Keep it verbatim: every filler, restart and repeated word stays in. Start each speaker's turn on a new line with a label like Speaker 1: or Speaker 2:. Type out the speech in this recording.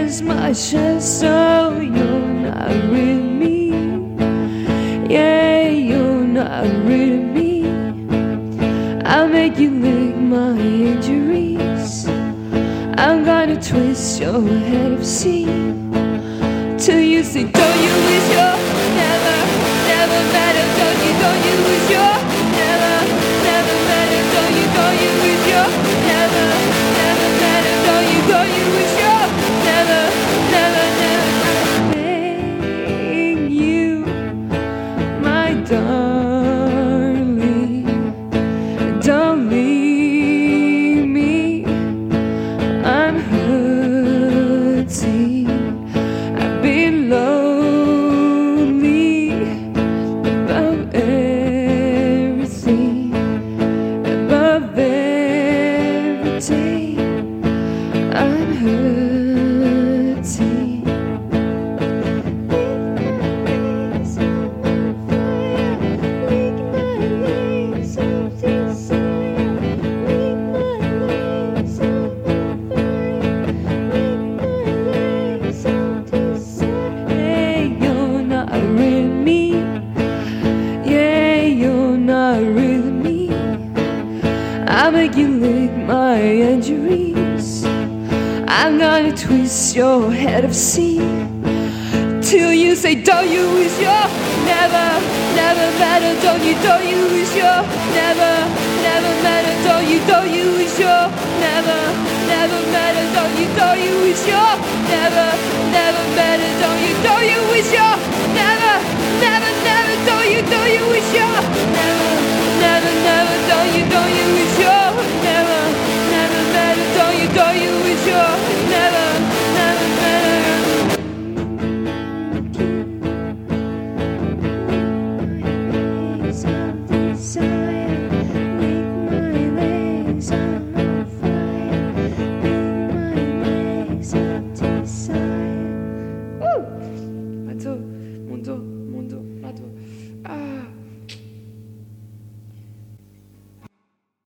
Speaker 1: as much as so you're not really me. Yeah, you're not really me. I'll make you lick my injuries. I'm gonna twist your head of steam till you say, don't you wish you're never, never better? Don't you, don't you wish you're never, never better? Don't you, don't you wish you're never, never better? Don't you, don't you wish you're never, never, never begging you, my darling, don't leave me. I'm hurting. I've been lonely about everything, above everything. I'm hurting. Hey, you're not really me. Yeah, you're not really me. I'll make you lick my injuries. I'm gonna twist your head of steam till you say, don't you wish you're never, never better? Don't you, don't you wish you're never, never better? Don't you, don't you wish you're never, never better? Don't you, don't you wish you're never, never better? Don't you, don't you wish you're never, never, never? Don't you, don't you wish you're